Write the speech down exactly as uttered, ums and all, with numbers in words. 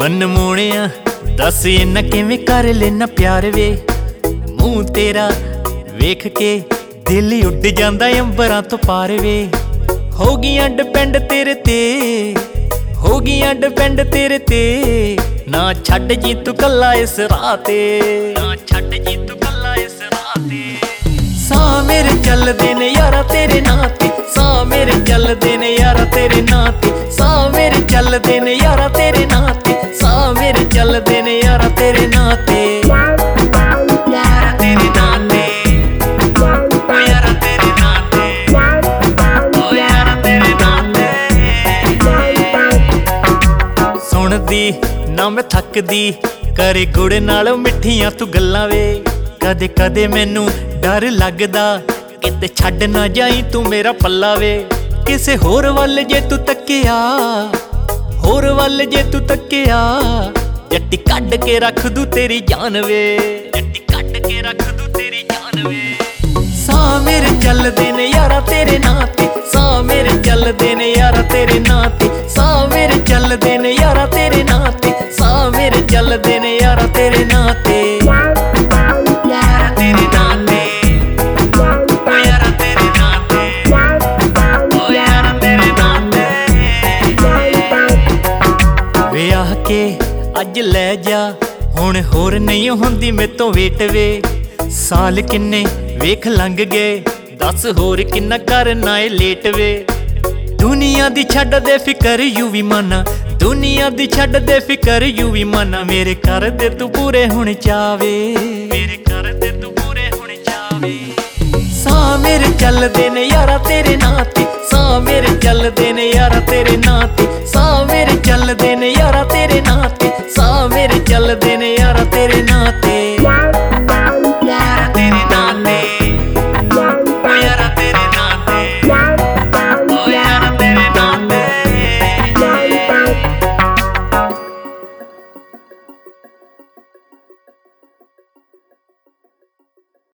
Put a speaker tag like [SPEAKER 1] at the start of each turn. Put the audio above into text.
[SPEAKER 1] मन मोणिया दस इन्ना किवें कर लेना प्यार वे। मूंह तेरा वेख के दिल उड जांदा अंबरां तो पार वे। हो गईयां डिपेंड तेरे ते, हो गईयां डिपेंड तेरे ते। ना छड्ड जी तू कल्ला इस राह ते, ना छड्ड जी तू कल्ला इस राह ते। साह मेरे चलदे ने यारा तेरे नां ते, साह मेरे चलदे ने यारा तेरे नां ते। साह मेरे चलदे ने यारा तेरे नां ते, साह मेरे चलदे ने यारा तेरे नां ते। यारा तेरे नां ते, ओ यारा तेरे नां ते, ओ यारा तेरे नां ते। सुणदी ना मैं थकदी, करे गुड़ नाल मिठियां तू गल्लां वे। कदे कदे मैनू डर लगदा किते छड्ड ना जाई तू मेरा पल्ला वे। किसे होर वल जे तू तकिया, होर वल जे तू तकिया, जट्टी कड्ड के रख दू तेरी जान वे, जट्टी कड्ड के रख दू तेरी जान वे। साह मेरे चलदे ने यारा तेरे नां ते, साह मेरे चलदे ने यारा तेरे नां ते। साह मेरे चलदे ने यारा तेरे नां ते, साह मेरे चलदे ने यारा तेरे नां ते। यारा तेरे नां ते, ओ यारा तेरे नां ते, ओ यारा तेरे नां ते। वे आह के अज लै जा हुण होर नहीं हुंदी मेरे तो वेट वे। साल किन्ने वेख लंघ गए, दस होर किन्ना करना ए लेट वे। दुनिया दी छड्ड दे फिकर यू भी माना, दुनिया दी छड्ड दे फिकर यू भी माना। मेरे कर दे तू पूरे हुण चावे, मेरे कर दे तू पूरे हुण चावे। साह मेरे चलदे ने यारा तेरे नां ते, साह मेरे चलदे ने यारा तेरे नां ते। साह मेरे चलदे ने यारा तेरे नां